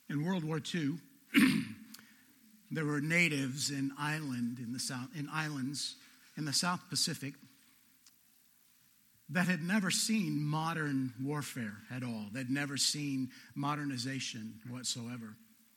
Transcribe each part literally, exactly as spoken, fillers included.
In World War Two, there were natives in island in the south in islands in the South Pacific that had never seen modern warfare at all. They'd never seen modernization whatsoever.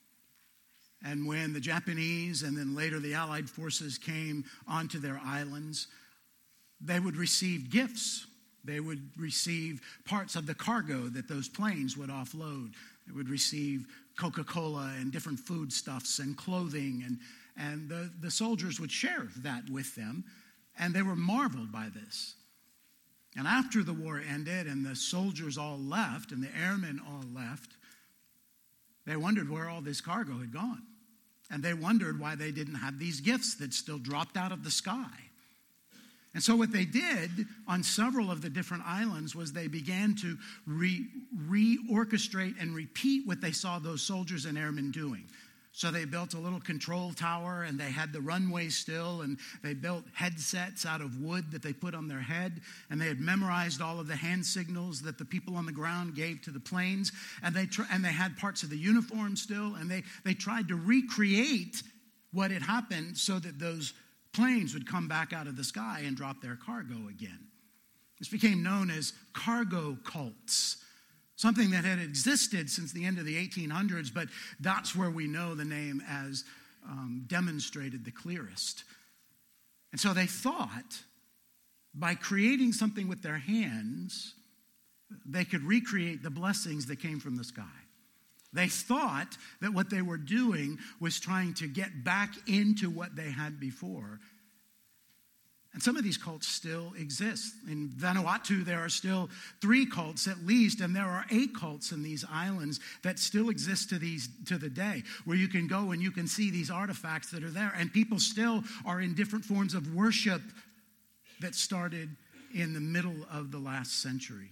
And when the Japanese and then later the Allied forces came onto their islands, they would receive gifts. They would receive parts of the cargo that those planes would offload. They would receive Coca-Cola and different foodstuffs and clothing, and, and the, the soldiers would share that with them, and they were marveled by this. And after the war ended and the soldiers all left and the airmen all left, they wondered where all this cargo had gone. And they wondered why they didn't have these gifts that still dropped out of the sky. And so what they did on several of the different islands was they began to re, re-orchestrate and repeat what they saw those soldiers and airmen doing. So they built a little control tower, and they had the runway still, and they built headsets out of wood that they put on their head, and they had memorized all of the hand signals that the people on the ground gave to the planes, and they tr- and they had parts of the uniform still, and they, they tried to recreate what had happened so that those planes would come back out of the sky and drop their cargo again. This became known as cargo cults, something that had existed since the end of the eighteen hundreds, but that's where we know the name as um, demonstrated the clearest. And so they thought by creating something with their hands, they could recreate the blessings that came from the sky. They thought that what they were doing was trying to get back into what they had before. And some of these cults still exist. In Vanuatu, there are still three cults at least, and there are eight cults in these islands that still exist to these to the day, where you can go and you can see these artifacts that are there, and people still are in different forms of worship that started in the middle of the last century.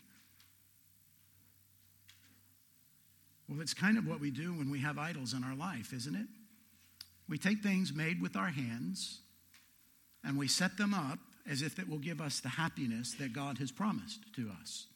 Well, it's kind of what we do when we have idols in our life, isn't it? We take things made with our hands and we set them up as if it will give us the happiness that God has promised to us.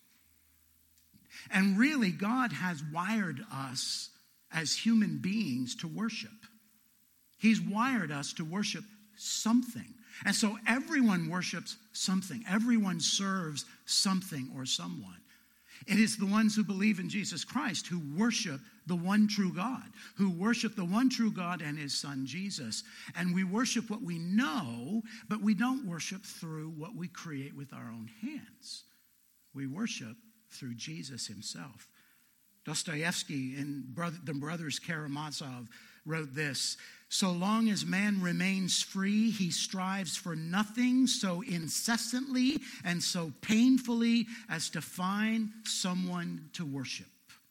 And really, God has wired us as human beings to worship. He's wired us to worship something. And so everyone worships something. Everyone serves something or someone. It is the ones who believe in Jesus Christ who worship the one true God, who worship the one true God and his son Jesus. And we worship what we know, but we don't worship through what we create with our own hands. We worship through Jesus himself. Dostoevsky in The Brothers Karamazov wrote this: "So long as man remains free, he strives for nothing so incessantly and so painfully as to find someone to worship."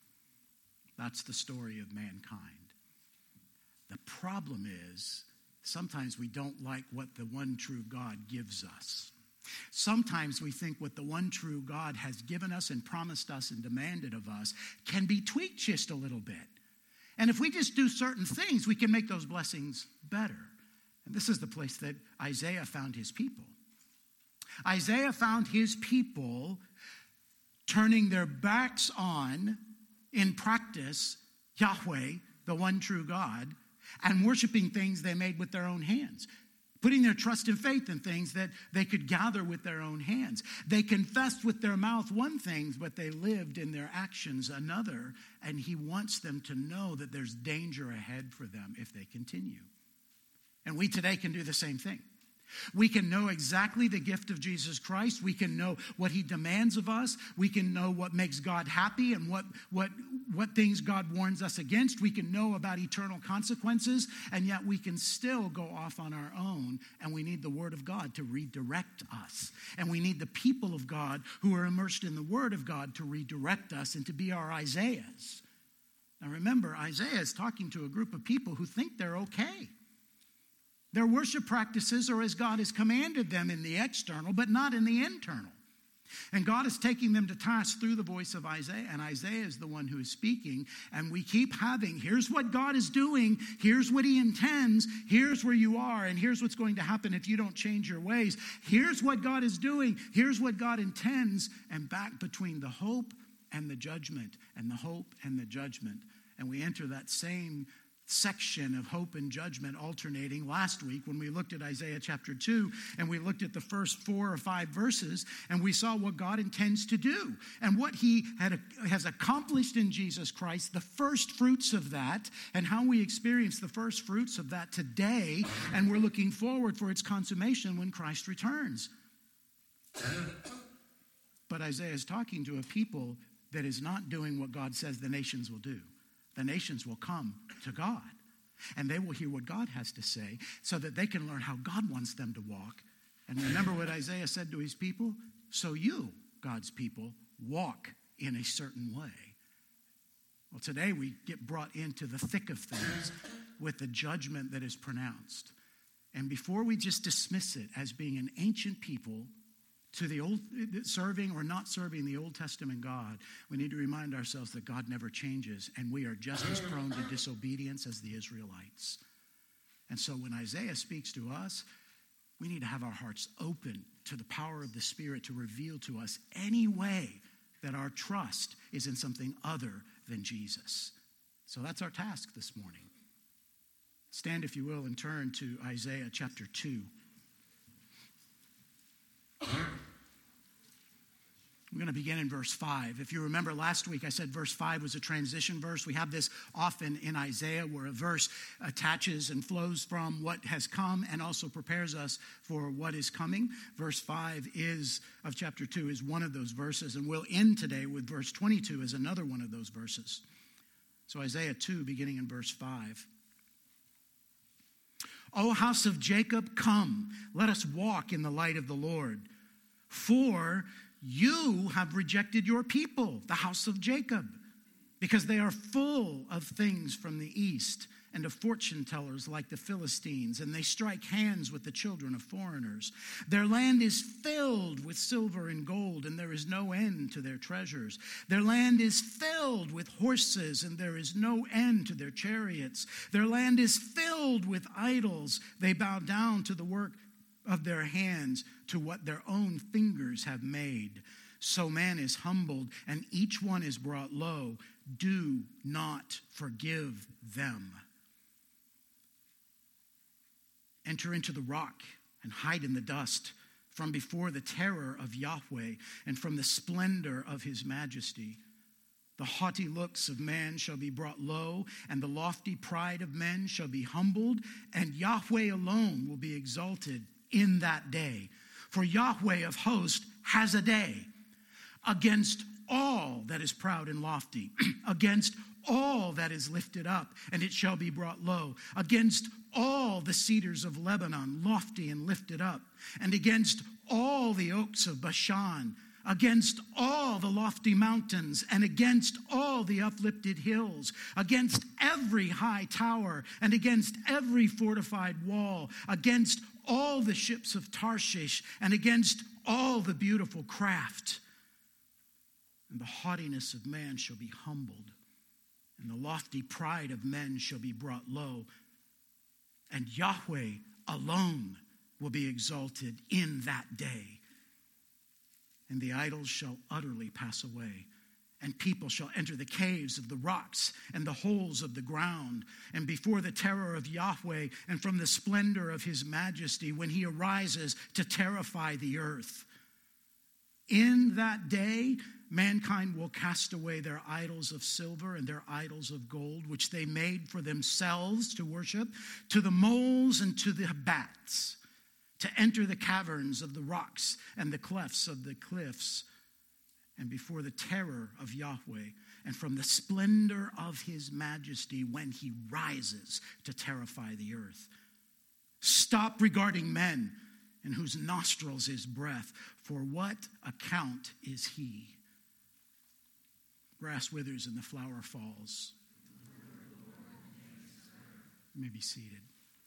That's the story of mankind. The problem is, sometimes we don't like what the one true God gives us. Sometimes we think what the one true God has given us and promised us and demanded of us can be tweaked just a little bit. And if we just do certain things, we can make those blessings better. And this is the place that Isaiah found his people. Isaiah found his people turning their backs on, in practice, Yahweh, the one true God, and worshiping things they made with their own hands. Putting their trust and faith in things that they could gather with their own hands. They confessed with their mouth one thing, but they lived in their actions another. And he wants them to know that there's danger ahead for them if they continue. And we today can do the same thing. We can know exactly the gift of Jesus Christ. We can know what he demands of us. We can know what makes God happy and what, what, what things God warns us against. We can know about eternal consequences, and yet we can still go off on our own, and we need the Word of God to redirect us. And we need the people of God who are immersed in the Word of God to redirect us and to be our Isaiahs. Now remember, Isaiah is talking to a group of people who think they're okay. Their worship practices are as God has commanded them in the external, but not in the internal. And God is taking them to task through the voice of Isaiah, and Isaiah is the one who is speaking. And we keep having, here's what God is doing, here's what he intends, here's where you are, and here's what's going to happen if you don't change your ways. Here's what God is doing, here's what God intends, and back between the hope and the judgment, and the hope and the judgment. And we enter that same section of hope and judgment alternating last week when we looked at Isaiah chapter two, and we looked at the first four or five verses, and we saw what God intends to do and what he had, has accomplished in Jesus Christ, the first fruits of that, and how we experience the first fruits of that today, and we're looking forward for its consummation when Christ returns. But Isaiah is talking to a people that is not doing what God says the nations will do. The nations will come to God, and they will hear what God has to say so that they can learn how God wants them to walk. And remember what Isaiah said to his people? So you, God's people, walk in a certain way. Well, today we get brought into the thick of things with the judgment that is pronounced. And before we just dismiss it as being an ancient people to the old, serving or not serving the Old Testament God, we need to remind ourselves that God never changes, and we are just as prone to disobedience as the Israelites. And so when Isaiah speaks to us, we need to have our hearts open to the power of the Spirit to reveal to us any way that our trust is in something other than Jesus. So that's our task this morning. Stand, if you will, and turn to Isaiah chapter two. We're going to begin in verse five. If you remember last week, I said verse five was a transition verse. We have this often in Isaiah where a verse attaches and flows from what has come and also prepares us for what is coming. Verse five is of chapter two is one of those verses, and we'll end today with verse twenty-two as another one of those verses. So Isaiah two, beginning in verse five. O house of Jacob, come, let us walk in the light of the Lord. For you have rejected your people, the house of Jacob, because they are full of things from the east and of fortune tellers like the Philistines, and they strike hands with the children of foreigners. Their land is filled with silver and gold, and there is no end to their treasures. Their land is filled with horses, and there is no end to their chariots. Their land is filled with idols. They bow down to the work of their hands, to what their own fingers have made. So man is humbled, and each one is brought low. Do not forgive them. Enter into the rock and hide in the dust from before the terror of Yahweh and from the splendor of his majesty. The haughty looks of man shall be brought low, and the lofty pride of men shall be humbled, and Yahweh alone will be exalted in that day. For Yahweh of hosts has a day against all that is proud and lofty, against all that is lifted up, and it shall be brought low, against all the cedars of Lebanon, lofty and lifted up, and against all the oaks of Bashan, against all the lofty mountains, and against all the uplifted hills, against every high tower, and against every fortified wall, against all the ships of Tarshish, and against all the beautiful craft. And the haughtiness of man shall be humbled, and the lofty pride of men shall be brought low, and Yahweh alone will be exalted in that day. And the idols shall utterly pass away, and people shall enter the caves of the rocks and the holes of the ground, and before the terror of Yahweh and from the splendor of his majesty when he arises to terrify the earth. In that day, mankind will cast away their idols of silver and their idols of gold, which they made for themselves to worship, to the moles and to the bats, to enter the caverns of the rocks and the clefts of the cliffs, and before the terror of Yahweh and from the splendor of his majesty when he rises to terrify the earth. Stop regarding men in whose nostrils is breath, for what account is he? Grass withers and the flower falls. You may be seated.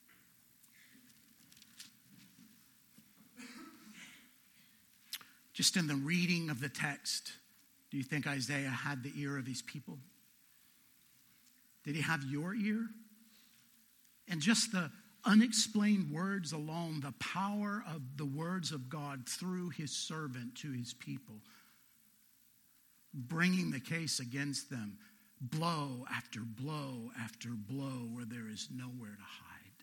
Just in the reading of the text, do you think Isaiah had the ear of his people? Did he have your ear? And just the unexplained words alone, the power of the words of God through his servant to his people, bringing the case against them, blow after blow after blow where there is nowhere to hide.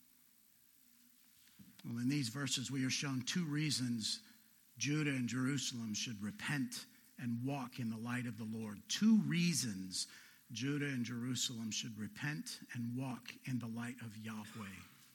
Well, in these verses, we are shown two reasons Judah and Jerusalem should repent and walk in the light of the Lord. Two reasons Judah and Jerusalem should repent and walk in the light of Yahweh.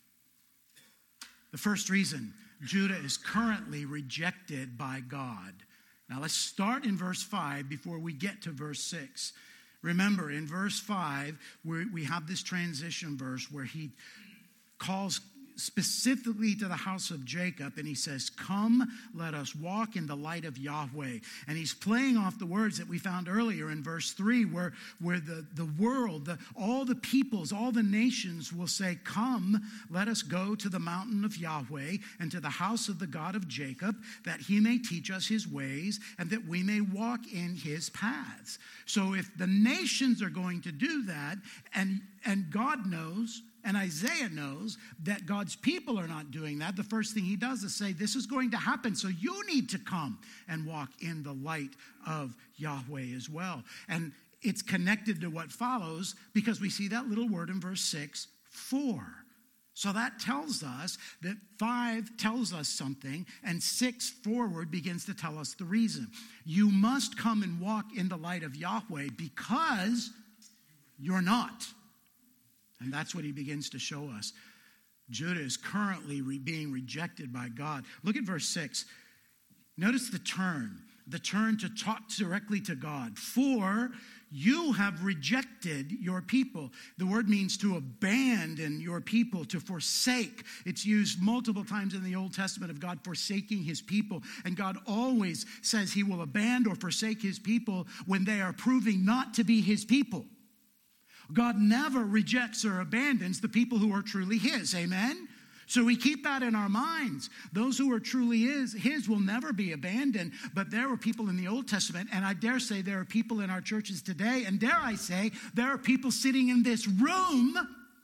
The first reason, Judah is currently rejected by God. Now let's start in verse five before we get to verse six. Remember, in verse five, we we have this transition verse where he calls specifically to the house of Jacob, and he says, come, let us walk in the light of Yahweh. And he's playing off the words that we found earlier in verse three, where, where the, the world, the, all the peoples, all the nations will say, come, let us go to the mountain of Yahweh and to the house of the God of Jacob, that he may teach us his ways and that we may walk in his paths. So if the nations are going to do that, and, and God knows, and Isaiah knows that God's people are not doing that, the first thing he does is say, this is going to happen, so you need to come and walk in the light of Yahweh as well. And it's connected to what follows because we see that little word in verse six, for. So that tells us that five tells us something, and six forward begins to tell us the reason. You must come and walk in the light of Yahweh because you're not. And that's what he begins to show us. Judah is currently re- being rejected by God. Look at verse six. Notice the turn. The turn to talk directly to God. For you have rejected your people. The word means to abandon your people, to forsake. It's used multiple times in the Old Testament of God forsaking his people. And God always says he will abandon or forsake his people when they are proving not to be his people. God never rejects or abandons the people who are truly his. Amen? So we keep that in our minds. Those who are truly his, his will never be abandoned. But there were people in the Old Testament, and I dare say there are people in our churches today, and dare I say, there are people sitting in this room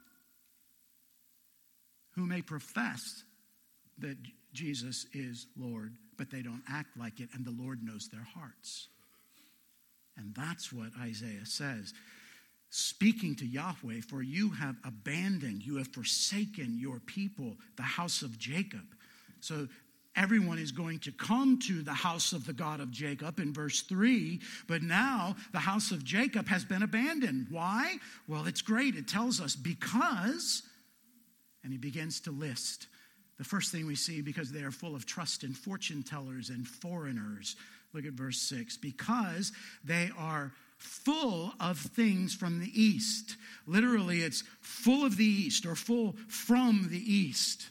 who may profess that Jesus is Lord, but they don't act like it, and the Lord knows their hearts. And that's what Isaiah says. Speaking to Yahweh, for you have abandoned, you have forsaken your people, the house of Jacob. So everyone is going to come to the house of the God of Jacob in verse three, but now the house of Jacob has been abandoned. Why? Well, it's great. It tells us because, and he begins to list. The first thing we see, because they are full of trust in fortune tellers and foreigners. Look at verse six. Because they are full of things from the east. Literally, it's full of the east or full from the east.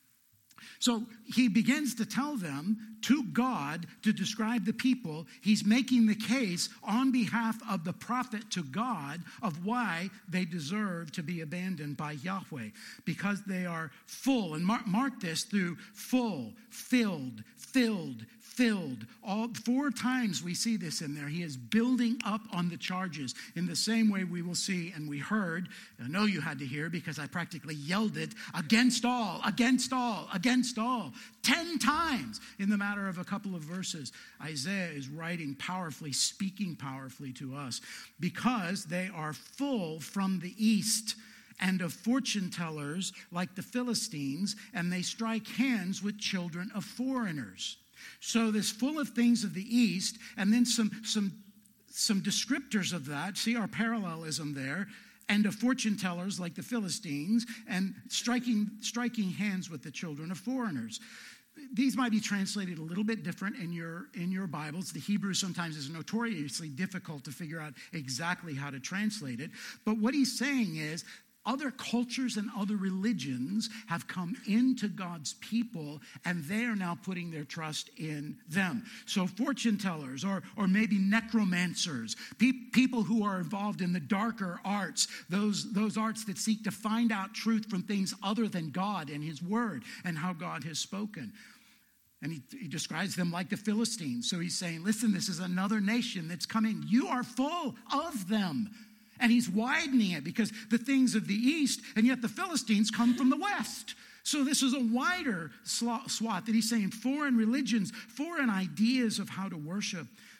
So he begins to tell them to God to describe the people. He's making the case on behalf of the prophet to God of why they deserve to be abandoned by Yahweh. Because they are full. And mark, mark this through full, filled, filled, filled. All four times we see this in there. He is building up on the charges in the same way we will see, and we heard, I know you had to hear because I practically yelled it, against all, against all, against all. Ten times in the matter of a couple of verses. Isaiah is writing powerfully, speaking powerfully to us because they are full from the east and of fortune tellers like the Philistines, and they strike hands with children of foreigners. So this full of things of the east, and then some, some, some descriptors of that. See our parallelism there. And of fortune tellers like the Philistines, and striking, striking hands with the children of foreigners. These might be translated a little bit different in your, in your Bibles. The Hebrew sometimes is notoriously difficult to figure out exactly how to translate it. But what he's saying is, other cultures and other religions have come into God's people, and they are now putting their trust in them. So fortune tellers, or, or maybe necromancers, pe- people who are involved in the darker arts, those, those arts that seek to find out truth from things other than God and his word and how God has spoken. And he, he describes them like the Philistines. So he's saying, listen, this is another nation that's coming. You are full of them. And he's widening it because the things of the east, and yet the Philistines come from the west. So this is a wider swath that he's saying foreign religions, foreign ideas of how to worship.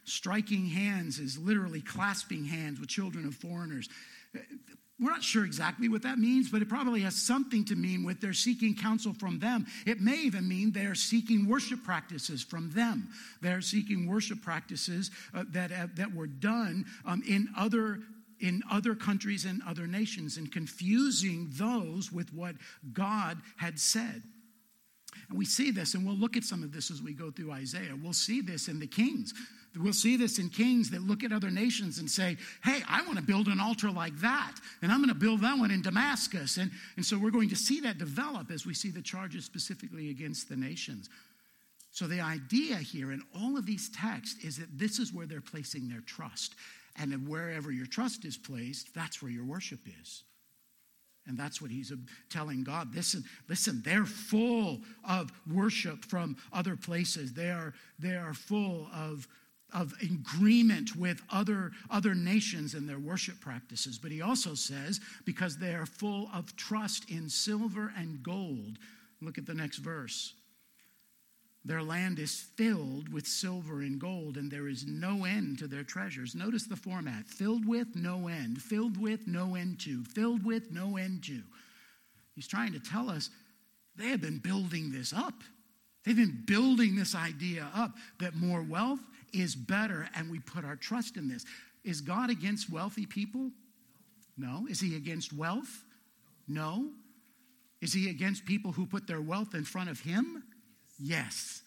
striking hands is literally clasping hands with children of foreigners. We're not sure exactly what that means, but it probably has something to mean with they're seeking counsel from them. It may even mean they're seeking worship practices from them. They're seeking worship practices uh, that, uh, that were done um, in other in other countries and other nations, and confusing those with what God had said. And we see this, and we'll look at some of this as we go through Isaiah. We'll see this in the kings. We'll see this in kings that look at other nations and say, hey, I want to build an altar like that, and I'm going to build that one in Damascus. And, and so we're going to see that develop as we see the charges specifically against the nations. So the idea here in all of these texts is that this is where they're placing their trust. And that wherever your trust is placed, that's where your worship is. And that's what he's telling God. Listen, listen, they're full of worship from other places. They are, they are full of, of agreement with other, other nations and their worship practices. But he also says, because they are full of trust in silver and gold. Look at the next verse. Their land is filled with silver and gold, and there is no end to their treasures. Notice the format. Filled with, no end. Filled with, no end to. Filled with, no end to. He's trying to tell us they have been building this up. They've been building this idea up that more wealth is better, and we put our trust in this. Is God against wealthy people? No. Is he against wealth? No. Is he against people who put their wealth in front of him? Yes.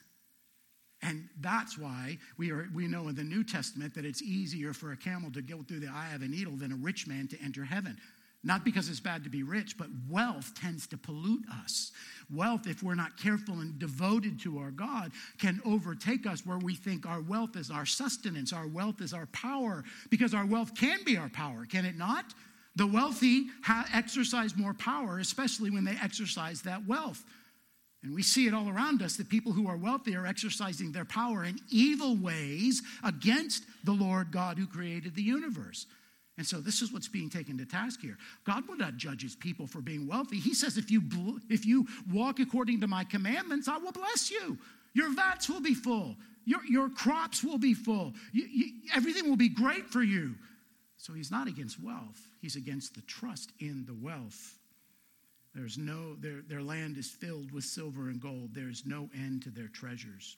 And that's why we are we know in the New Testament that it's easier for a camel to go through the eye of a needle than a rich man to enter heaven. Not because it's bad to be rich, but wealth tends to pollute us. Wealth, if we're not careful and devoted to our God, can overtake us where we think our wealth is our sustenance, our wealth is our power, because our wealth can be our power, can it not? The wealthy ha- exercise more power, especially when they exercise that wealth. And we see it all around us that people who are wealthy are exercising their power in evil ways against the Lord God who created the universe. And so this is what's being taken to task here. God will not judge his people for being wealthy. He says, if you if you walk according to my commandments, I will bless you. Your vats will be full. Your, your crops will be full. You, you, everything will be great for you. So he's not against wealth. He's against the trust in the wealth. There's no, their, their land is filled with silver and gold. There's no end to their treasures.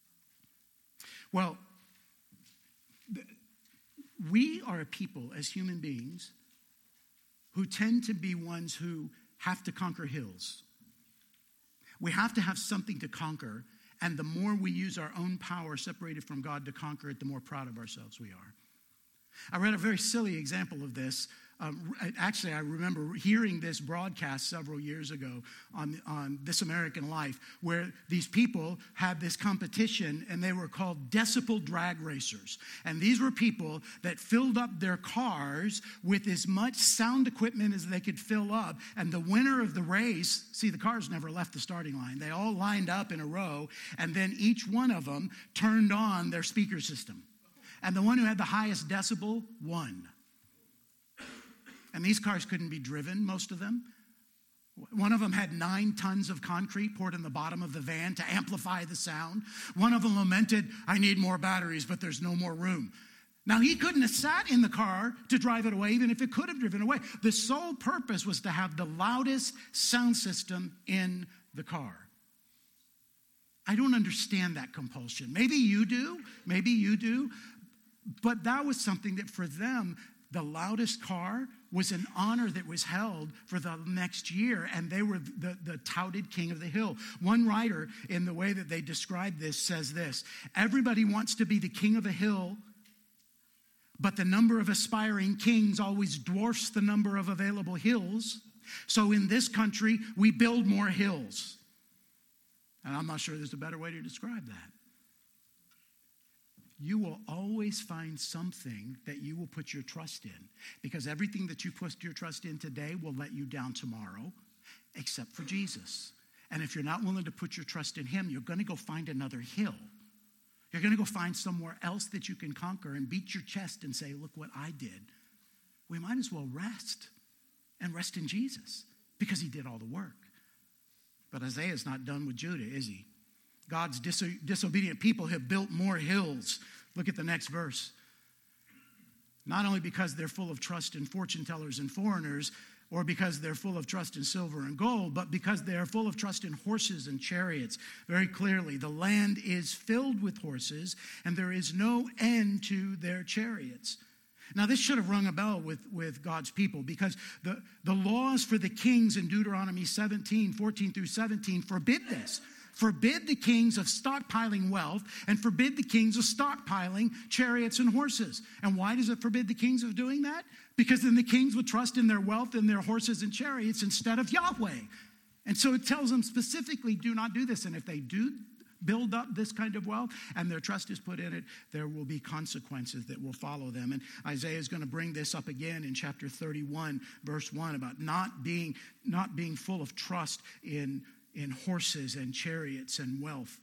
Well, we are a people as human beings who tend to be ones who have to conquer hills. We have to have something to conquer, and the more we use our own power separated from God to conquer it, the more proud of ourselves we are. I read a very silly example of this. Um, actually, I remember hearing this broadcast several years ago on, on This American Life, where these people had this competition, and they were called decibel drag racers. And these were people that filled up their cars with as much sound equipment as they could fill up. And the winner of the race, see, the cars never left the starting line. They all lined up in a row, and then each one of them turned on their speaker system. And the one who had the highest decibel won. And these cars couldn't be driven, most of them. One of them had nine tons of concrete poured in the bottom of the van to amplify the sound. One of them lamented, I need more batteries, but there's no more room. Now, he couldn't have sat in the car to drive it away, even if it could have driven away. The sole purpose was to have the loudest sound system in the car. I don't understand that compulsion. Maybe you do. Maybe you do. But that was something that for them, the loudest car was an honor that was held for the next year, and they were the, the touted king of the hill. One writer, in the way that they describe this, says this: everybody wants to be the king of a hill, but the number of aspiring kings always dwarfs the number of available hills. So in this country, we build more hills. And I'm not sure there's a better way to describe that. You will always find something that you will put your trust in, because everything that you put your trust in today will let you down tomorrow, except for Jesus. And if you're not willing to put your trust in him, you're going to go find another hill. You're going to go find somewhere else that you can conquer and beat your chest and say, look what I did. We might as well rest and rest in Jesus, because he did all the work. But Isaiah's not done with Judah, is he? God's diso- disobedient people have built more hills Look at the next verse. Not only because they're full of trust in fortune tellers and foreigners, or because they're full of trust in silver and gold, but because they are full of trust in horses and chariots. Very clearly, the land is filled with horses, and there is no end to their chariots. Now, this should have rung a bell with, with God's people, because the, the laws for the kings in Deuteronomy seventeen, fourteen through seventeen forbid this. Forbid the kings of stockpiling wealth, and forbid the kings of stockpiling chariots and horses. And why does it forbid the kings of doing that? Because then the kings would trust in their wealth and their horses and chariots instead of Yahweh. And so it tells them specifically, do not do this. And if they do build up this kind of wealth and their trust is put in it, there will be consequences that will follow them. And Isaiah is going to bring this up again in chapter thirty-one, verse one, about not being, not being full of trust in in horses and chariots and wealth.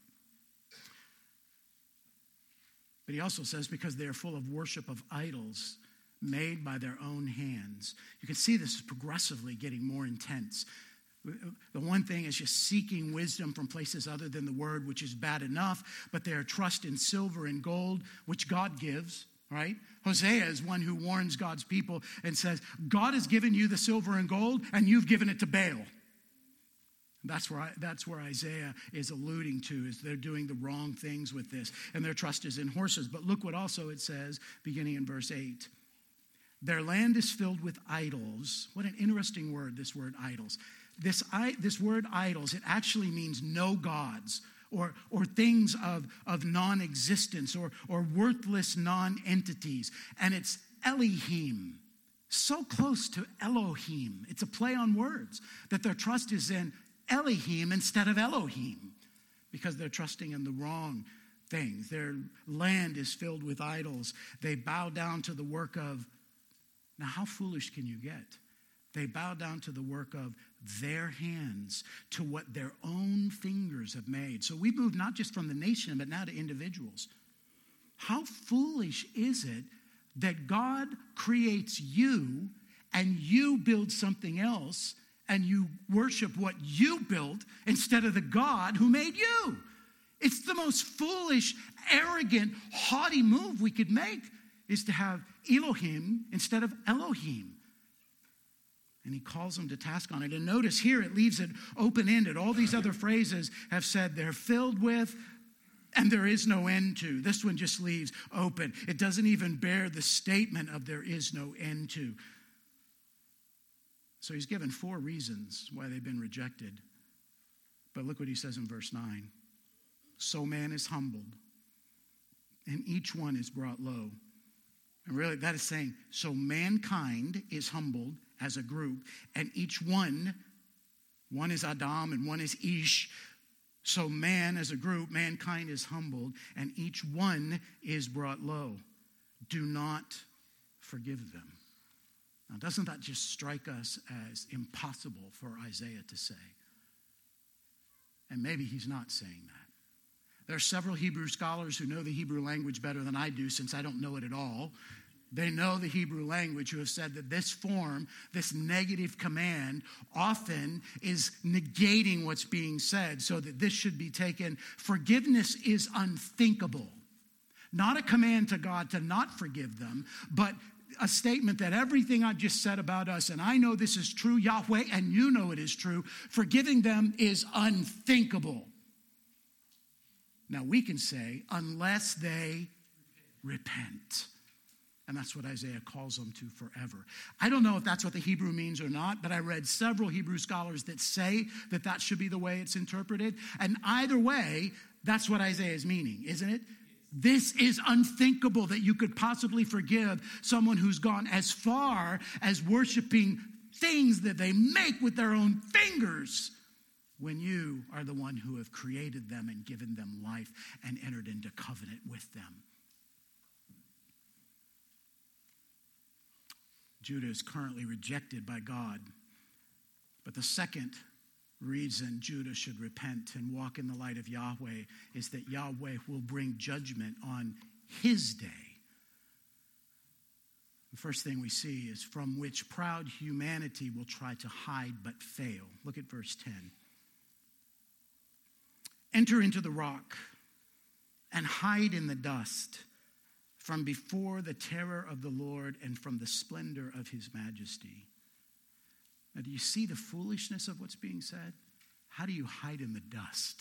But he also says because they are full of worship of idols made by their own hands. You can see this is progressively getting more intense. The one thing is just seeking wisdom from places other than the word, which is bad enough, but they are trust in silver and gold, which God gives, right? Hosea is one who warns God's people and says, God has given you the silver and gold, and you've given it to Baal. That's where, I, that's where Isaiah is alluding to, is they're doing the wrong things with this, and their trust is in horses. But look what also it says, beginning in verse eight. Their land is filled with idols. What an interesting word, this word idols. This, I, this word idols, it actually means no gods, or, or things of, of non-existence, or, or worthless non-entities. And it's Elohim, so close to Elohim. It's a play on words, that their trust is in Elohim instead of Elohim, because they're trusting in the wrong things. Their land is filled with idols. They bow down to the work of, now how foolish can you get? They bow down to the work of their hands, to what their own fingers have made. So we move not just from the nation, but now to individuals. How foolish is it that God creates you and you build something else, and you worship what you built instead of the God who made you? It's the most foolish, arrogant, haughty move we could make, is to have Elohim instead of Elohim. And he calls them to task on it. And notice here it leaves it open-ended. All these other phrases have said they're filled with, and there is no end to. This one just leaves open. It doesn't even bear the statement of there is no end to. So he's given four reasons why they've been rejected. But look what he says in verse nine. So man is humbled, and each one is brought low. And really that is saying, so mankind is humbled as a group, and each one, one is Adam and one is Ish. So man as a group, mankind is humbled, and each one is brought low. Do not forgive them. Now, doesn't that just strike us as impossible for Isaiah to say? And maybe he's not saying that. There are several Hebrew scholars who know the Hebrew language better than I do, since I don't know it at all. They know the Hebrew language, who have said that this form, this negative command, often is negating what's being said, so that this should be taken, forgiveness is unthinkable. Not a command to God to not forgive them, but a statement that everything I've just said about us, and I know this is true, Yahweh, and you know it is true, forgiving them is unthinkable. Now we can say, unless they repent. And that's what Isaiah calls them to forever. I don't know if that's what the Hebrew means or not, but I read several Hebrew scholars that say that that should be the way it's interpreted. And either way, that's what Isaiah is meaning, isn't it? This is unthinkable that you could possibly forgive someone who's gone as far as worshiping things that they make with their own fingers, when you are the one who have created them and given them life and entered into covenant with them. Judah is currently rejected by God. But the second reason Judah should repent and walk in the light of Yahweh is that Yahweh will bring judgment on his day. The first thing we see is from which proud humanity will try to hide but fail. Look at verse ten. Enter into the rock and hide in the dust from before the terror of the Lord and from the splendor of his majesty. Now, do you see the foolishness of what's being said? How do you hide in the dust?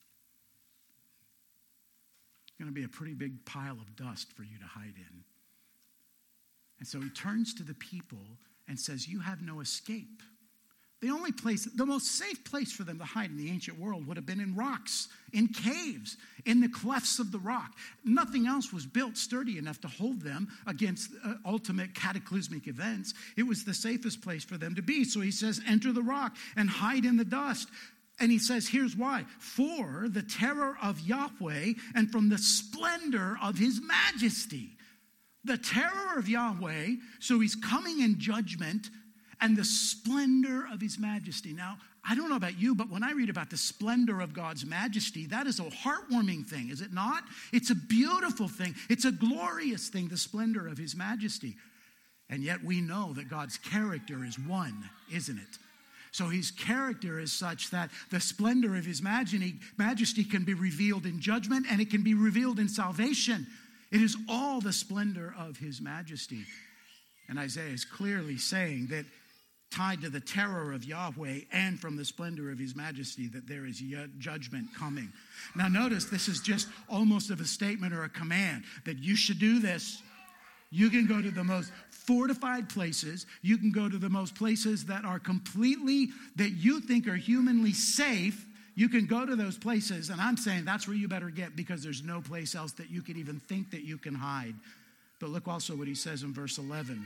It's going to be a pretty big pile of dust for you to hide in. And so he turns to the people and says, you have no escape. The only place, the most safe place for them to hide in the ancient world would have been in rocks, in caves, in the clefts of the rock. Nothing else was built sturdy enough to hold them against uh, ultimate cataclysmic events. It was the safest place for them to be. So he says, enter the rock and hide in the dust. And he says, here's why. For the terror of Yahweh and from the splendor of his majesty. The terror of Yahweh, so he's coming in judgment, and the splendor of his majesty. Now, I don't know about you, but when I read about the splendor of God's majesty, that is a heartwarming thing, is it not? It's a beautiful thing. It's a glorious thing, the splendor of his majesty. And yet we know that God's character is one, isn't it? So his character is such that the splendor of his majesty, majesty can be revealed in judgment, and it can be revealed in salvation. It is all the splendor of his majesty. And Isaiah is clearly saying that tied to the terror of Yahweh and from the splendor of his majesty, that there is judgment coming. Now notice, this is just almost of a statement or a command that you should do this. You can go to the most fortified places. You can go to the most places that are completely, that you think are humanly safe. You can go to those places, and I'm saying that's where you better get, because there's no place else that you could even think that you can hide. But look also what he says in verse eleven.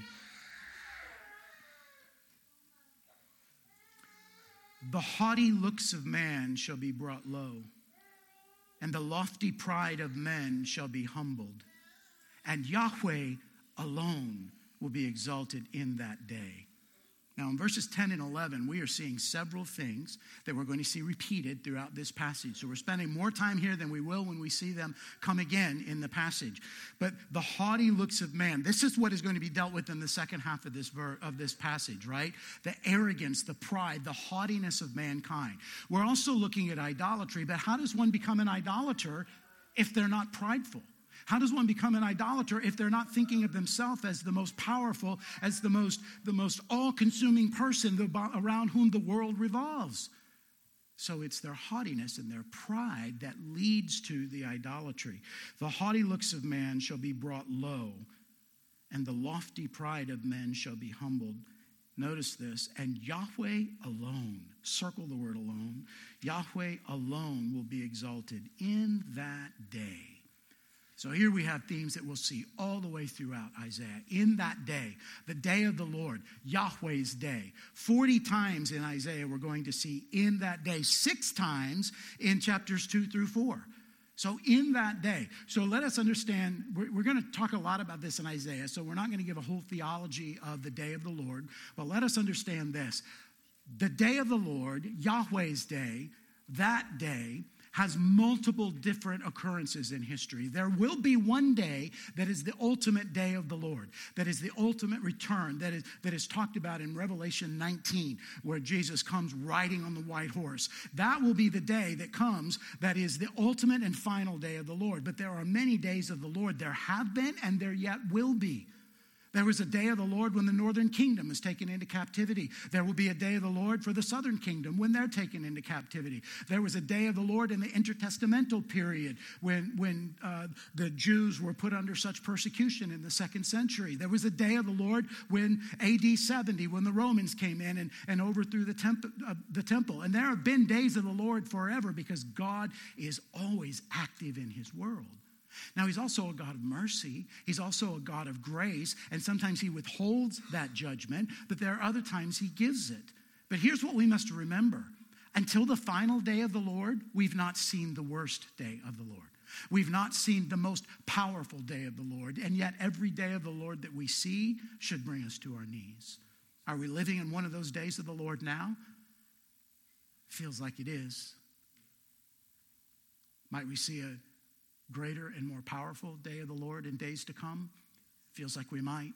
The haughty looks of man shall be brought low, and the lofty pride of men shall be humbled, and Yahweh alone will be exalted in that day. Now, in verses ten and eleven, we are seeing several things that we're going to see repeated throughout this passage. So we're spending more time here than we will when we see them come again in the passage. But the haughty looks of man, this is what is going to be dealt with in the second half of this ver- of this passage, right? The arrogance, the pride, the haughtiness of mankind. We're also looking at idolatry, but how does one become an idolater if they're not prideful? How does one become an idolater if they're not thinking of themselves as the most powerful, as the most, the most all-consuming person around whom the world revolves? So it's their haughtiness and their pride that leads to the idolatry. The haughty looks of man shall be brought low, and the lofty pride of men shall be humbled. Notice this, and Yahweh alone, circle the word alone, Yahweh alone will be exalted in that day. So here we have themes that we'll see all the way throughout Isaiah. In that day, the day of the Lord, Yahweh's day. forty times in Isaiah we're going to see in that day. Six times in chapters two through four. So in that day. So let us understand, we're, we're going to talk a lot about this in Isaiah, so we're not going to give a whole theology of the day of the Lord, but let us understand this. The day of the Lord, Yahweh's day, that day, has multiple different occurrences in history. There will be one day that is the ultimate day of the Lord, that is the ultimate return, that is, that is talked about in Revelation nineteen, where Jesus comes riding on the white horse. That will be the day that comes, that is the ultimate and final day of the Lord. But there are many days of the Lord. There have been, and there yet will be. There was a day of the Lord when the northern kingdom is taken into captivity. There will be a day of the Lord for the southern kingdom when they're taken into captivity. There was a day of the Lord in the intertestamental period when, when uh, the Jews were put under such persecution in the second century. There was a day of the Lord when A D seventy, when the Romans came in and, and overthrew the, temp- uh, the temple. And there have been days of the Lord forever, because God is always active in his world. Now, he's also a God of mercy. He's also a God of grace. And sometimes he withholds that judgment, but there are other times he gives it. But here's what we must remember. Until the final day of the Lord, we've not seen the worst day of the Lord. We've not seen the most powerful day of the Lord. And yet every day of the Lord that we see should bring us to our knees. Are we living in one of those days of the Lord now? Feels like it is. Might we see a greater and more powerful day of the Lord in days to come? Feels like we might.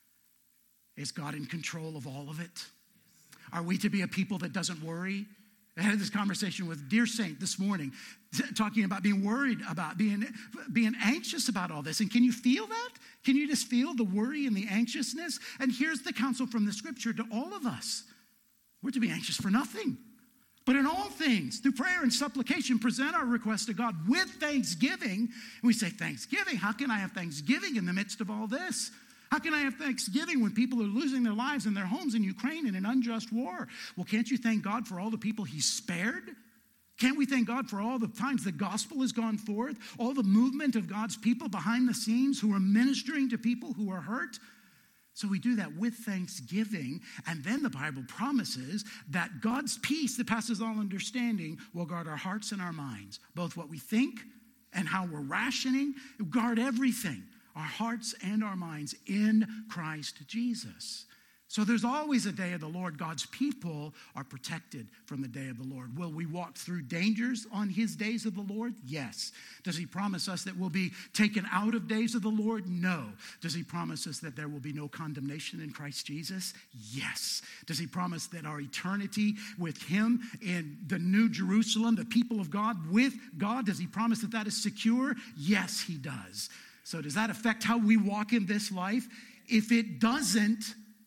Is God in control of all of it? Are we to be a people that doesn't worry? I had this conversation with dear saint this morning, talking about being worried about, being, being anxious about all this. And can you feel that? Can you just feel the worry and the anxiousness? And here's the counsel from the scripture to all of us. We're to be anxious for nothing, but in all things, through prayer and supplication, present our requests to God with thanksgiving. And we say, thanksgiving? How can I have thanksgiving in the midst of all this? How can I have thanksgiving when people are losing their lives and their homes in Ukraine in an unjust war? Well, can't you thank God for all the people he spared? Can't we thank God for all the times the gospel has gone forth, all the movement of God's people behind the scenes who are ministering to people who are hurt? So we do that with thanksgiving, and then the Bible promises that God's peace that passes all understanding will guard our hearts and our minds, both what we think and how we're rationing, guard everything. Our hearts and our minds in Christ Jesus. So there's always a day of the Lord. God's people are protected from the day of the Lord. Will we walk through dangers on his days of the Lord? Yes. Does he promise us that we'll be taken out of days of the Lord? No. Does he promise us that there will be no condemnation in Christ Jesus? Yes. Does he promise that our eternity with him in the New Jerusalem, the people of God with God, does he promise that that is secure? Yes, he does. So does that affect how we walk in this life? If it doesn't,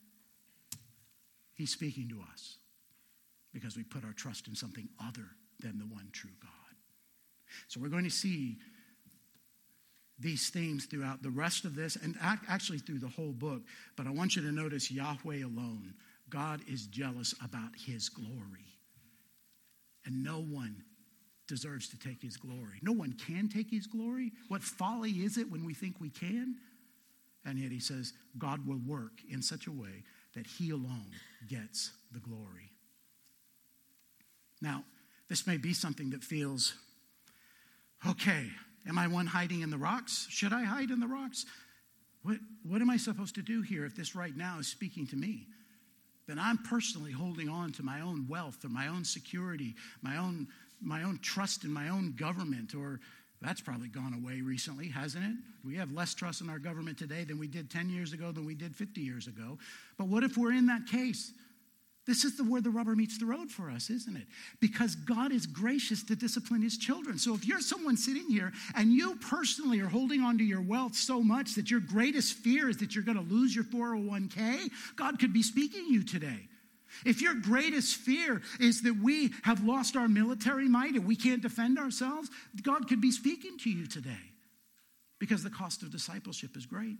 he's speaking to us because we put our trust in something other than the one true God. So we're going to see these themes throughout the rest of this and actually through the whole book. But I want you to notice Yahweh alone. God is jealous about his glory. And no one deserves to take his glory. No one can take his glory. What folly is it when we think we can? And yet he says God will work in such a way that he alone gets the glory. Now, this may be something that feels, okay, am I one hiding in the rocks? Should I hide in the rocks? What, what am I supposed to do here if this right now is speaking to me? Then I'm personally holding on to my own wealth or my own security, my own my own trust in my own government, or that's probably gone away recently, hasn't it? We have less trust in our government today than we did ten years ago, than we did fifty years ago. But what if we're in that case? This is the where the rubber meets the road for us, isn't it? Because God is gracious to discipline his children. So if you're someone sitting here and you personally are holding on to your wealth so much that your greatest fear is that you're going to lose your four oh one k, God could be speaking to you today. If your greatest fear is that we have lost our military might and we can't defend ourselves, God could be speaking to you today because the cost of discipleship is great.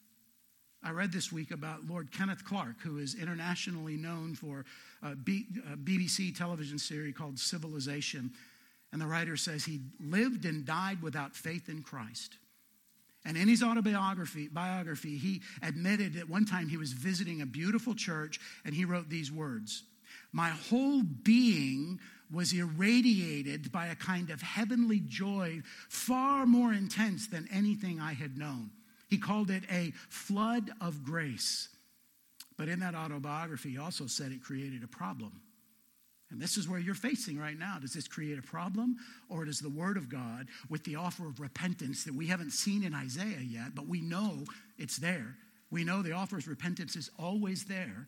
I read this week about Lord Kenneth Clark, who is internationally known for a B B C television series called Civilization. And the writer says he lived and died without faith in Christ. And in his autobiography, biography, he admitted that one time he was visiting a beautiful church and he wrote these words: "My whole being was irradiated by a kind of heavenly joy far more intense than anything I had known." He called it a flood of grace. But in that autobiography, he also said it created a problem. And this is where you're facing right now. Does this create a problem? Or does the word of God, with the offer of repentance that we haven't seen in Isaiah yet, but we know it's there. We know the offer of repentance is always there.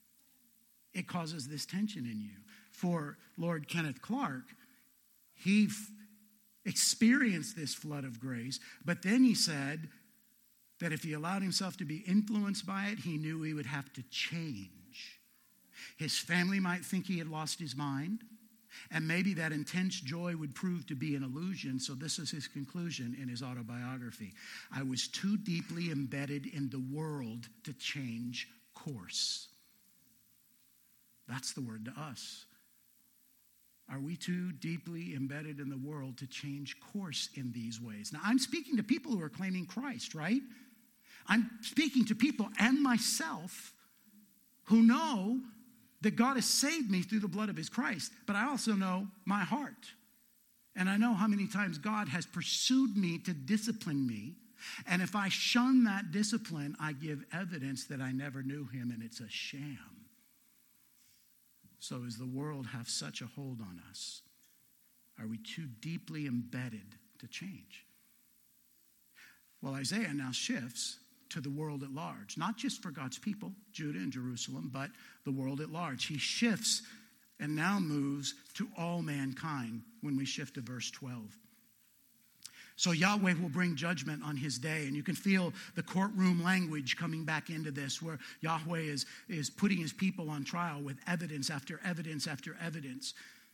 It causes this tension in you. For Lord Kenneth Clark, he f- experienced this flood of grace, but then he said that if he allowed himself to be influenced by it, he knew he would have to change. His family might think he had lost his mind, and maybe that intense joy would prove to be an illusion. So this is his conclusion in his autobiography: "I was too deeply embedded in the world to change course." That's the word to us. Are we too deeply embedded in the world to change course in these ways? Now, I'm speaking to people who are claiming Christ, right? I'm speaking to people and myself who know that God has saved me through the blood of his Christ, but I also know my heart. And I know how many times God has pursued me to discipline me. And if I shun that discipline, I give evidence that I never knew him, and it's a sham. So does the world have such a hold on us? Are we too deeply embedded to change? Well, Isaiah now shifts to the world at large, not just for God's people, Judah and Jerusalem, but the world at large. He shifts and now moves to all mankind when we shift to verse twelve. So Yahweh will bring judgment on his day. And you can feel the courtroom language coming back into this, where Yahweh is, is putting his people on trial with evidence after evidence after evidence.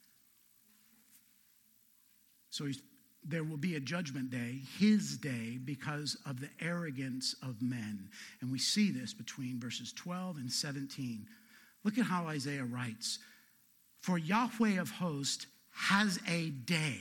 So he's, there will be a judgment day, his day, because of the arrogance of men. And we see this between verses twelve and seventeen. Look at how Isaiah writes. For Yahweh of hosts has a day.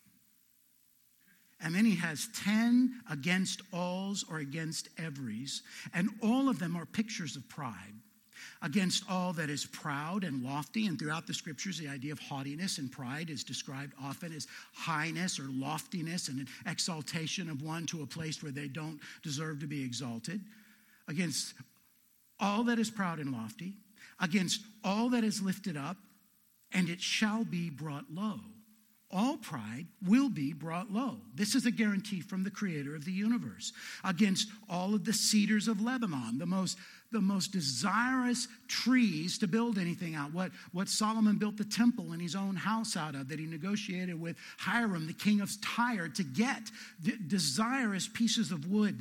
And then he has ten against alls or against everys. And all of them are pictures of pride. Against all that is proud and lofty. And throughout the scriptures, the idea of haughtiness and pride is described often as highness or loftiness and an exaltation of one to a place where they don't deserve to be exalted. Against all that is proud and lofty. Against all that is lifted up. And it shall be brought low. All pride will be brought low. This is a guarantee from the creator of the universe. Against all of the cedars of Lebanon, the most, the most desirous trees to build anything out. What, what Solomon built the temple in his own house out of, that he negotiated with Hiram, the king of Tyre, to get d- desirous pieces of wood.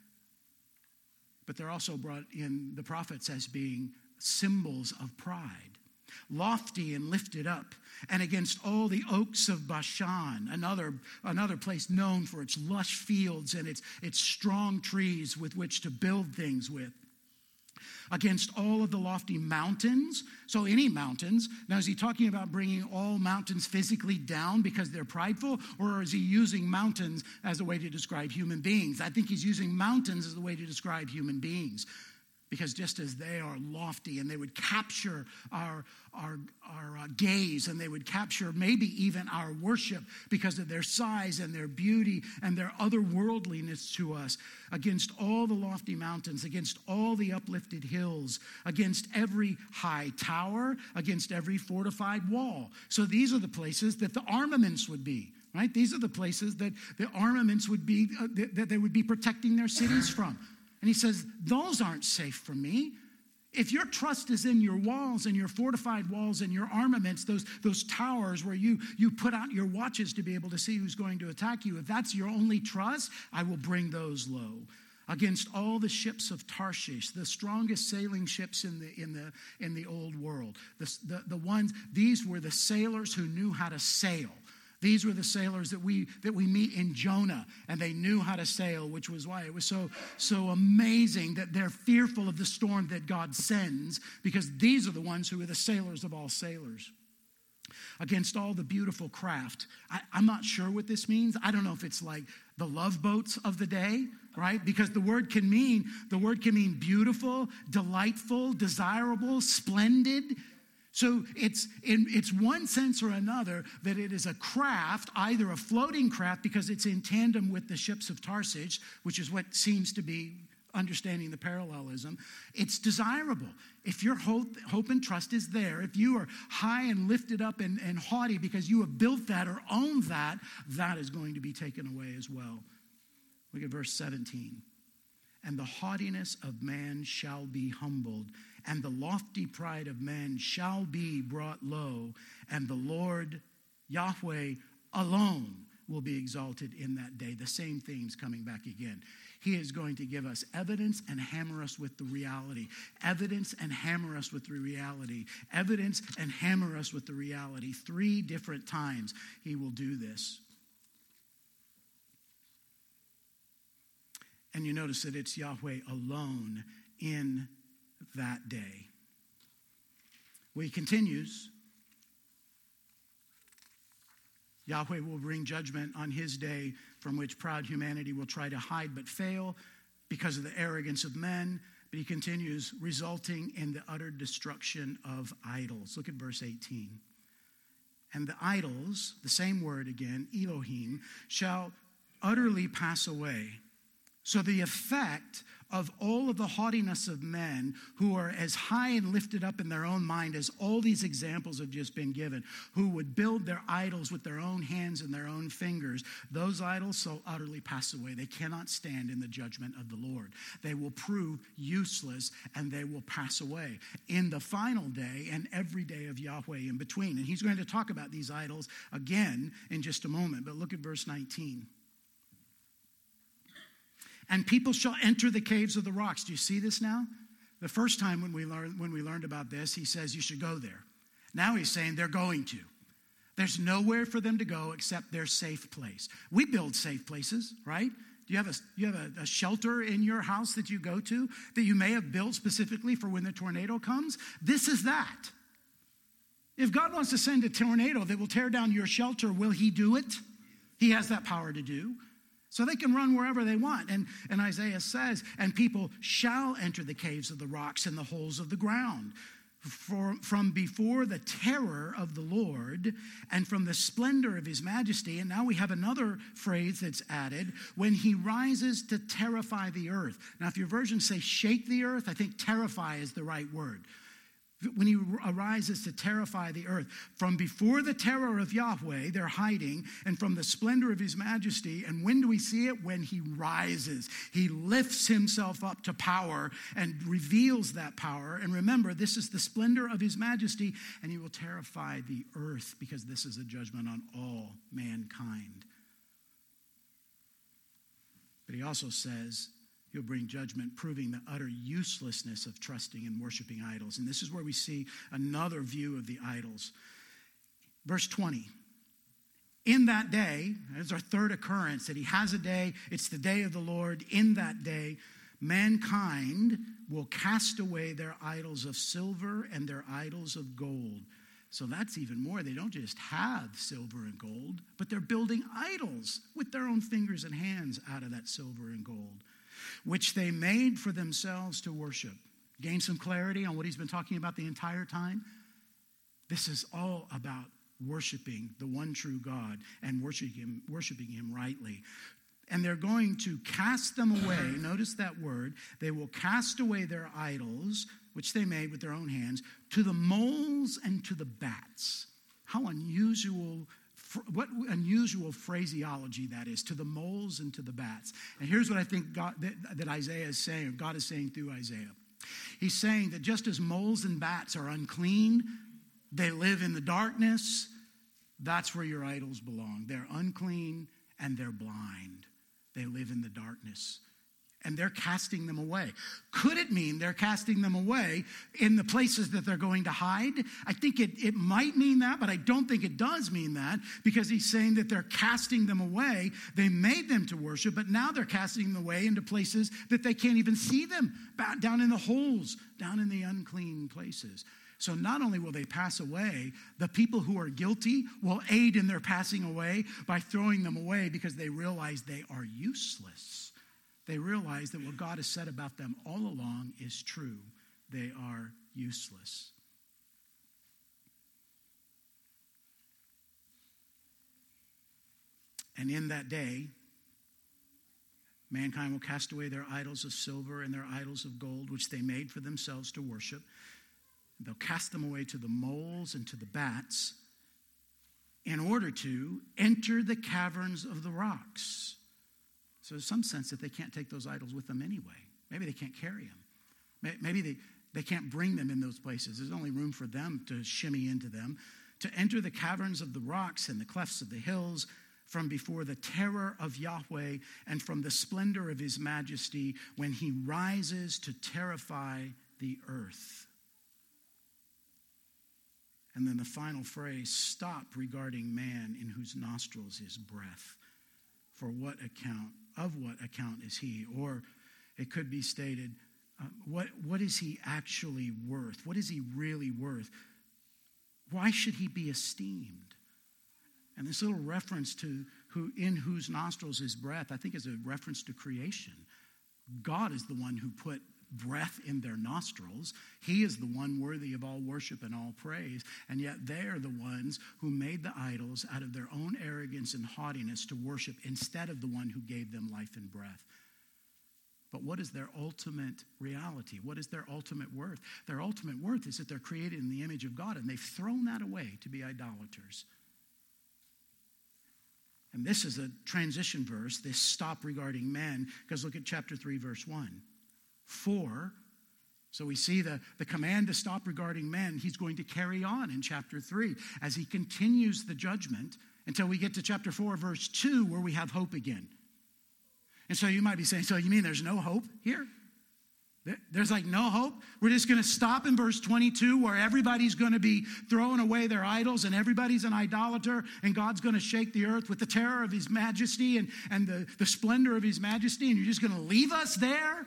But they're also brought in the prophets as being symbols of pride. Lofty and lifted up, and against all the oaks of Bashan, another, another place known for its lush fields and its, its strong trees with which to build things with. Against all of the lofty mountains, so any mountains. Now, is he talking about bringing all mountains physically down because they're prideful, or is he using mountains as a way to describe human beings? I think he's using mountains as a way to describe human beings. Because just as they are lofty and they would capture our, our, our uh, gaze, and they would capture maybe even our worship because of their size and their beauty and their otherworldliness to us, against all the lofty mountains, against all the uplifted hills, against every high tower, against every fortified wall. So these are the places that the armaments would be. Right? These are the places that the armaments would be, uh, that they would be protecting their cities from. And he says, those aren't safe for me. If your trust is in your walls and your fortified walls and your armaments, those, those towers where you, you put out your watches to be able to see who's going to attack you, if that's your only trust, I will bring those low. Against all the ships of Tarshish, the strongest sailing ships in the in the in the old world. The, the, the ones, these were the sailors who knew how to sail. These were the sailors that we that we meet in Jonah, and they knew how to sail, which was why it was so, so amazing that they're fearful of the storm that God sends, because these are the ones who are the sailors of all sailors. Against all the beautiful craft. I, I'm not sure what this means. I don't know if it's like the love boats of the day, right? Because the word can mean, the word can mean beautiful, delightful, desirable, splendid. So it's in it's one sense or another that it is a craft, either a floating craft because it's in tandem with the ships of Tarshish, which is what seems to be understanding the parallelism. It's desirable. If your hope, hope and trust is there, if you are high and lifted up and, and haughty because you have built that or owned that, that is going to be taken away as well. Look at verse seventeen. And the haughtiness of man shall be humbled, and the lofty pride of man shall be brought low, and the Lord Yahweh alone will be exalted in that day. The same theme's coming back again. He is going to give us evidence and hammer us with the reality. Evidence and hammer us with the reality. Evidence and hammer us with the reality. Three different times he will do this. And you notice that it's Yahweh alone in that day. Well, he continues. Yahweh will bring judgment on his day from which proud humanity will try to hide but fail because of the arrogance of men. But he continues, resulting in the utter destruction of idols. Look at verse eighteen. And the idols, the same word again, Elohim, shall utterly pass away. So the effect of all of the haughtiness of men who are as high and lifted up in their own mind as all these examples have just been given, who would build their idols with their own hands and their own fingers, those idols so utterly pass away. They cannot stand in the judgment of the Lord. They will prove useless and they will pass away in the final day and every day of Yahweh in between. And he's going to talk about these idols again in just a moment. But look at verse nineteen. And people shall enter the caves of the rocks. Do you see this now? The first time when we learned when we learned about this, he says you should go there. Now he's saying they're going to. There's nowhere for them to go except their safe place. We build safe places, right? Do you have a you have a, a shelter in your house that you go to that you may have built specifically for when the tornado comes? This is that. If God wants to send a tornado that will tear down your shelter, will he do it? He has that power to do. So they can run wherever they want. And, and Isaiah says, and people shall enter the caves of the rocks and the holes of the ground. For, from before the terror of the Lord and from the splendor of his majesty. And now we have another phrase that's added, when he rises to terrify the earth. Now if your versions say shake the earth, I think terrify is the right word. When he arises to terrify the earth. From before the terror of Yahweh, they're hiding, and from the splendor of his majesty. And when do we see it? When he rises. He lifts himself up to power and reveals that power. And remember, this is the splendor of his majesty, and he will terrify the earth because this is a judgment on all mankind. But he also says, he'll bring judgment, proving the utter uselessness of trusting and worshiping idols. And this is where we see another view of the idols. Verse twenty. In that day, that's our third occurrence, that he has a day, it's the day of the Lord. In that day, mankind will cast away their idols of silver and their idols of gold. So that's even more. They don't just have silver and gold, but they're building idols with their own fingers and hands out of that silver and gold, which they made for themselves to worship. Gain some clarity on what he's been talking about the entire time? This is all about worshiping the one true God and worshiping him, worshiping him rightly. And they're going to cast them away. Notice that word. They will cast away their idols, which they made with their own hands, to the moles and to the bats. How unusual What unusual phraseology that is, to the moles and to the bats. And here's what I think God, that, that Isaiah is saying, or God is saying through Isaiah. He's saying that just as moles and bats are unclean, they live in the darkness, that's where your idols belong. They're unclean and they're blind. They live in the darkness. And they're casting them away. Could it mean they're casting them away in the places that they're going to hide? I think it, it might mean that, but I don't think it does mean that, because he's saying that they're casting them away. They made them to worship, but now they're casting them away into places that they can't even see them, down in the holes, down in the unclean places. So not only will they pass away, the people who are guilty will aid in their passing away by throwing them away because they realize they are useless. They realize that what God has said about them all along is true. They are useless. And in that day, mankind will cast away their idols of silver and their idols of gold, which they made for themselves to worship. They'll cast them away to the moles and to the bats in order to enter the caverns of the rocks. So there's some sense that they can't take those idols with them anyway. Maybe they can't carry them. Maybe they, they can't bring them in those places. There's only room for them to shimmy into them. To enter the caverns of the rocks and the clefts of the hills, from before the terror of Yahweh and from the splendor of his majesty, when he rises to terrify the earth. And then the final phrase, stop regarding man in whose nostrils is breath. For what account, of what account is he? Or it could be stated, uh, what, what is he actually worth? What is he really worth? Why should he be esteemed? And this little reference to who in whose nostrils is breath, I think is a reference to creation. God is the one who put breath in their nostrils. He is the one worthy of all worship and all praise. And yet they are the ones who made the idols out of their own arrogance and haughtiness to worship instead of the one who gave them life and breath. But what is their ultimate reality? What is their ultimate worth? Their ultimate worth is that they're created in the image of God, and they've thrown that away to be idolaters. And this is a transition verse, this stop regarding men, because look at chapter three, verse one. For, so we see the, the command to stop regarding men, he's going to carry on in chapter three as he continues the judgment until we get to chapter four, verse two, where we have hope again. And so you might be saying, so you mean there's no hope here? There's like no hope? We're just going to stop in verse twenty-two where everybody's going to be throwing away their idols and everybody's an idolater and God's going to shake the earth with the terror of his majesty and, and the, the splendor of his majesty, and you're just going to leave us there?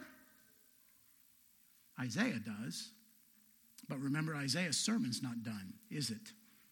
Isaiah does. But remember, Isaiah's sermon's not done, is it?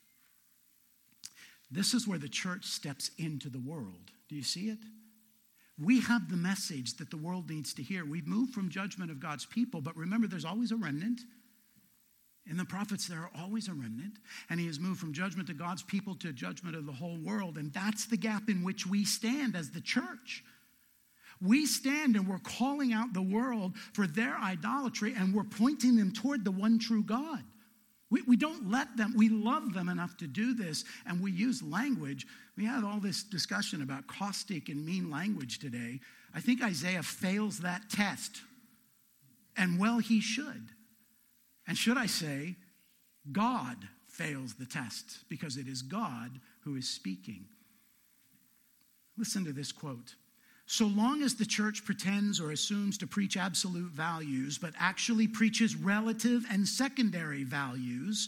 This is where the church steps into the world. Do you see it? We have the message that the world needs to hear. We've moved from judgment of God's people, but remember, there's always a remnant. In the prophets, there are always a remnant. And he has moved from judgment to God's people to judgment of the whole world. And that's the gap in which we stand as the church. We stand and we're calling out the world for their idolatry, and we're pointing them toward the one true God. We, we don't let them, we love them enough to do this, and we use language. We have all this discussion about caustic and mean language today. I think Isaiah fails that test, and well, he should. And should I say, God fails the test, because it is God who is speaking. Listen to this quote. So long as the church pretends or assumes to preach absolute values, but actually preaches relative and secondary values.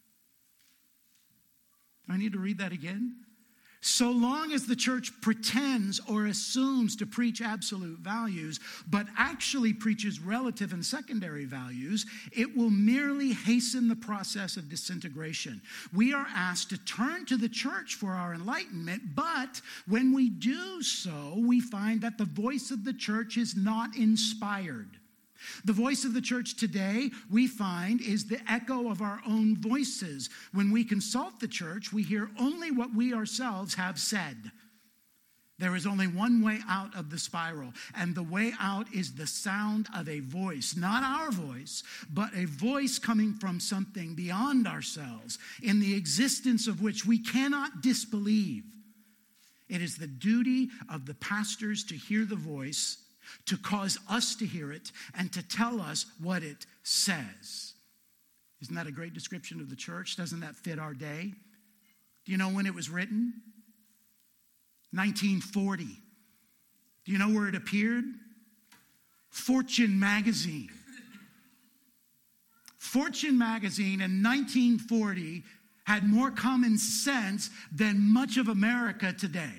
Do I need to read that again? So long as the church pretends or assumes to preach absolute values, but actually preaches relative and secondary values, it will merely hasten the process of disintegration. We are asked to turn to the church for our enlightenment, but when we do so, we find that the voice of the church is not inspired. The voice of the church today, we find, is the echo of our own voices. When we consult the church, we hear only what we ourselves have said. There is only one way out of the spiral, and the way out is the sound of a voice, not our voice, but a voice coming from something beyond ourselves, in the existence of which we cannot disbelieve. It is the duty of the pastors to hear the voice, to cause us to hear it, and to tell us what it says. Isn't that a great description of the church? Doesn't that fit our day? Do you know when it was written? nineteen forty. Do you know where it appeared? Fortune magazine. Fortune magazine in nineteen forty had more common sense than much of America today.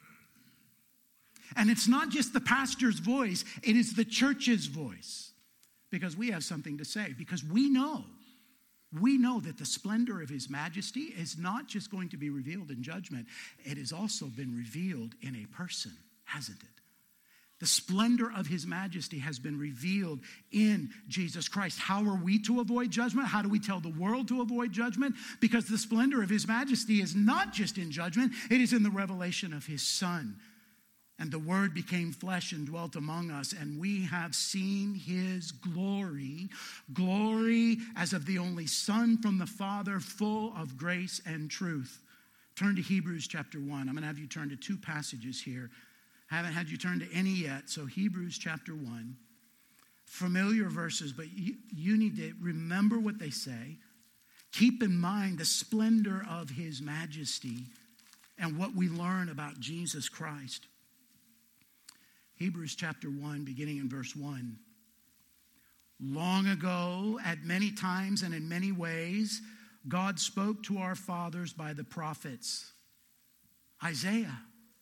And it's not just the pastor's voice, it is the church's voice. Because we have something to say. Because we know, we know that the splendor of his majesty is not just going to be revealed in judgment. It has also been revealed in a person, hasn't it? The splendor of his majesty has been revealed in Jesus Christ. How are we to avoid judgment? How do we tell the world to avoid judgment? Because the splendor of his majesty is not just in judgment, it is in the revelation of his Son. And the Word became flesh and dwelt among us, and we have seen his glory, glory as of the only Son from the Father, full of grace and truth. Turn to Hebrews chapter one. I'm going to have you turn to two passages here. I haven't had you turn to any yet, so Hebrews chapter one. Familiar verses, but you, you need to remember what they say. Keep in mind the splendor of his majesty and what we learn about Jesus Christ. Hebrews chapter one, beginning in verse one. Long ago, at many times and in many ways, God spoke to our fathers by the prophets. Isaiah.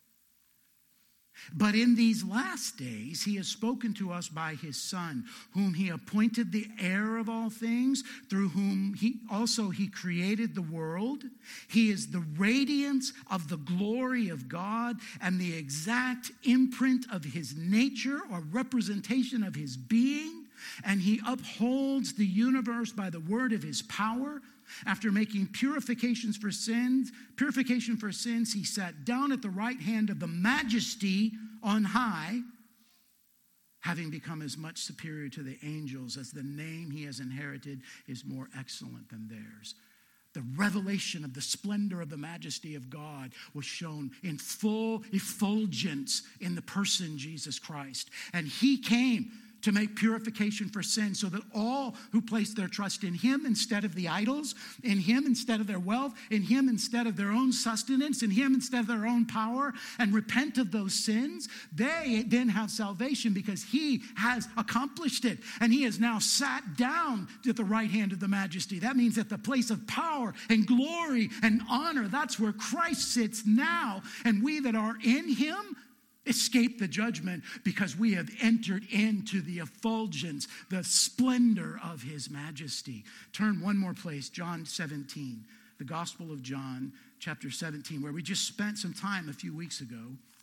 But in these last days, he has spoken to us by his Son, whom he appointed the heir of all things, through whom he also he created the world. He is the radiance of the glory of God and the exact imprint of his nature, or representation of his being. And he upholds the universe by the word of his power. After making purifications for sins, purification for sins, he sat down at the right hand of the majesty on high, having become as much superior to the angels as the name he has inherited is more excellent than theirs. The revelation of the splendor of the majesty of God was shown in full effulgence in the person Jesus Christ. And he came to make purification for sin so that all who place their trust in him instead of the idols, in him instead of their wealth, in him instead of their own sustenance, in him instead of their own power, and repent of those sins, they then have salvation because he has accomplished it. And he has now sat down at the right hand of the majesty. That means at the place of power and glory and honor, that's where Christ sits now. And we that are in him escape the judgment because we have entered into the effulgence, the splendor of his majesty. Turn one more place, John seventeen, the Gospel of John, chapter seventeen, where we just spent some time a few weeks ago.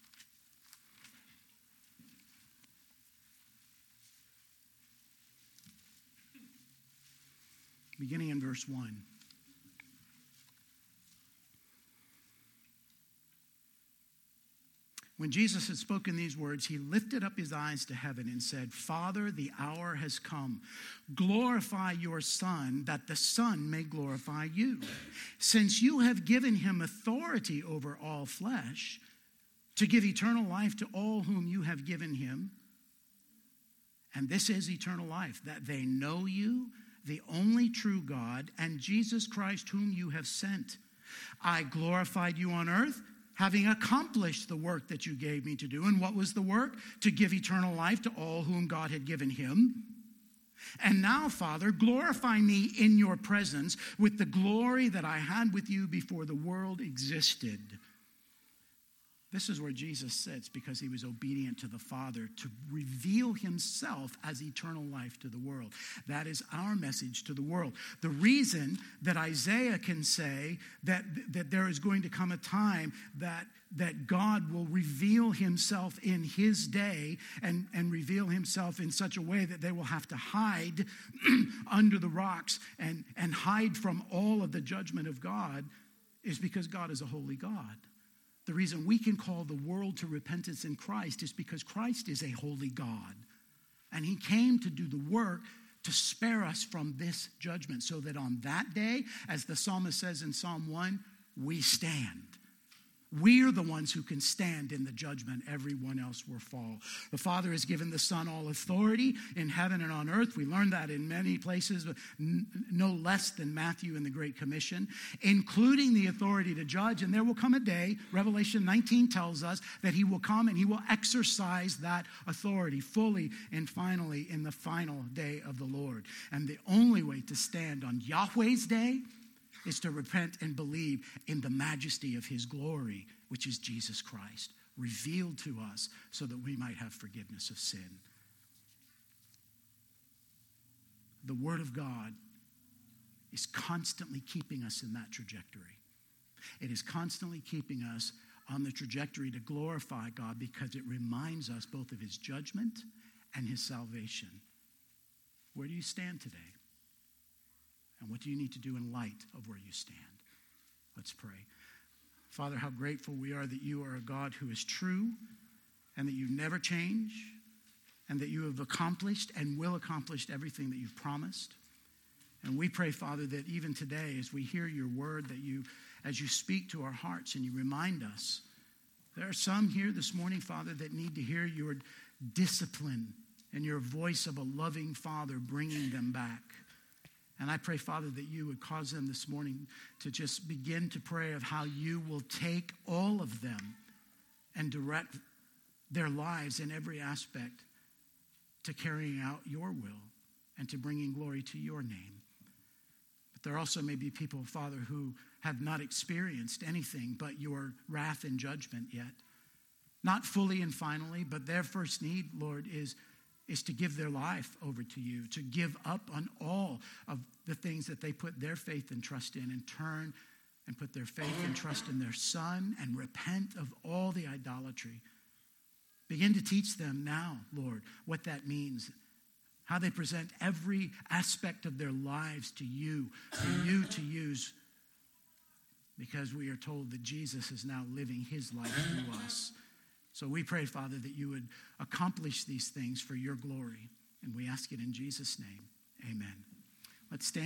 Beginning in verse one. When Jesus had spoken these words, he lifted up his eyes to heaven and said, Father, the hour has come. Glorify your Son, that the Son may glorify you. Since you have given him authority over all flesh, to give eternal life to all whom you have given him. And this is eternal life, that they know you, the only true God, and Jesus Christ whom you have sent. I glorified you on earth, having accomplished the work that you gave me to do. And what was the work? To give eternal life to all whom God had given him. And now, Father, glorify me in your presence with the glory that I had with you before the world existed. This is where Jesus sits because he was obedient to the Father to reveal himself as eternal life to the world. That is our message to the world. The reason that Isaiah can say that, that there is going to come a time that, that God will reveal himself in his day and, and reveal himself in such a way that they will have to hide under the rocks and, and hide from all of the judgment of God is because God is a holy God. The reason we can call the world to repentance in Christ is because Christ is a holy God. And he came to do the work to spare us from this judgment so that on that day, as the psalmist says in Psalm one, we stand. We're the ones who can stand in the judgment. Everyone else will fall. The Father has given the Son all authority in heaven and on earth. We learn that in many places, but no less than Matthew in the Great Commission, including the authority to judge. And there will come a day, Revelation nineteen tells us, that he will come and he will exercise that authority fully and finally in the final day of the Lord. And the only way to stand on Yahweh's day is to repent and believe in the majesty of his glory, which is Jesus Christ, revealed to us so that we might have forgiveness of sin. The Word of God is constantly keeping us in that trajectory. It is constantly keeping us on the trajectory to glorify God because it reminds us both of his judgment and his salvation. Where do you stand today? And what do you need to do in light of where you stand? Let's pray. Father, how grateful we are that you are a God who is true and that you never change and that you have accomplished and will accomplish everything that you've promised. And we pray, Father, that even today as we hear your word, that you, as you speak to our hearts and you remind us, there are some here this morning, Father, that need to hear your discipline and your voice of a loving Father bringing them back. And I pray, Father, that you would cause them this morning to just begin to pray of how you will take all of them and direct their lives in every aspect to carrying out your will and to bringing glory to your name. But there also may be people, Father, who have not experienced anything but your wrath and judgment yet. Not fully and finally, but their first need, Lord, is is to give their life over to you, to give up on all of the things that they put their faith and trust in and turn and put their faith and trust in their Son and repent of all the idolatry. Begin to teach them now, Lord, what that means, how they present every aspect of their lives to you, for you to use, because we are told that Jesus is now living his life through us. So we pray, Father, that you would accomplish these things for your glory. And we ask it in Jesus' name. Amen. Let's stand.